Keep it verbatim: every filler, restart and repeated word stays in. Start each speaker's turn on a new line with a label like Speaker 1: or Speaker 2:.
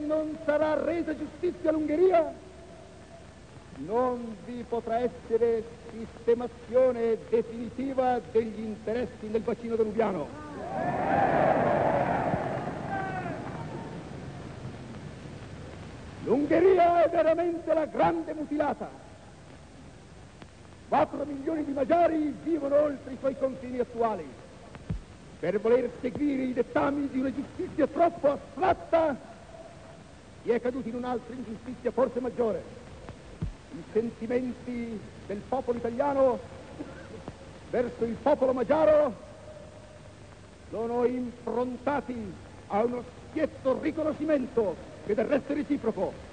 Speaker 1: non sarà resa giustizia all'Ungheria, non vi potrà essere sistemazione definitiva degli interessi nel bacino danubiano. L'Ungheria è veramente la grande mutilata. Quattro milioni di magiari vivono oltre i suoi confini attuali. Per voler seguire i dettami di una giustizia troppo astratta, si è caduti in un'altra ingiustizia forse maggiore. I sentimenti del popolo italiano verso il popolo magiaro sono improntati a uno schietto riconoscimento che del resto è reciproco.